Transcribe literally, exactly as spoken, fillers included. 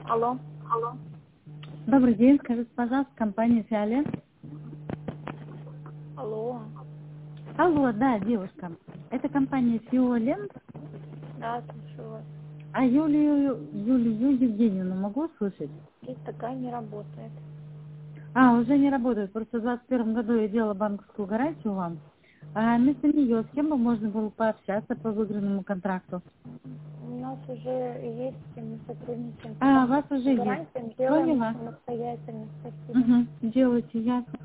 Алло. Алло. Добрый день, скажите, пожалуйста, компания «Фиолет». Алло. Алло, да, девушка. Это компания «Фиолет». Да, слушаю вас. А Юлию, Юлию Евгеньевну могу слышать? Здесь такая не работает. А, уже не работает. Просто в двадцать первом году я делала банковскую гарантию вам. А вместо нее с кем бы можно было пообщаться по выигранному контракту? У нас уже есть, и мы сотрудничаем по А, у вас уже банковским есть. гарантиям, делаем Поняла. самостоятельно. Спасибо. Угу. Делайте, ясно.